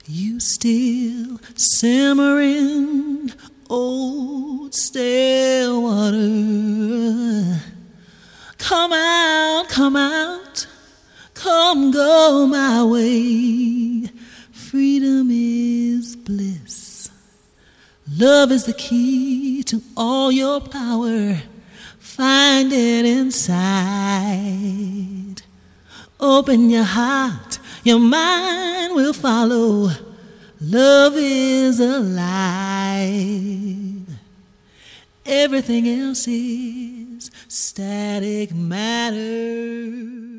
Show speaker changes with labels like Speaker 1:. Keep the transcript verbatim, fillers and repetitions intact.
Speaker 1: You still simmering old stale water. Come out, come out, come go my way. Freedom is bliss. Love is the key to all your power. Find it inside. Open your heart, your mind will follow. Love is alive. Everything else is static matter.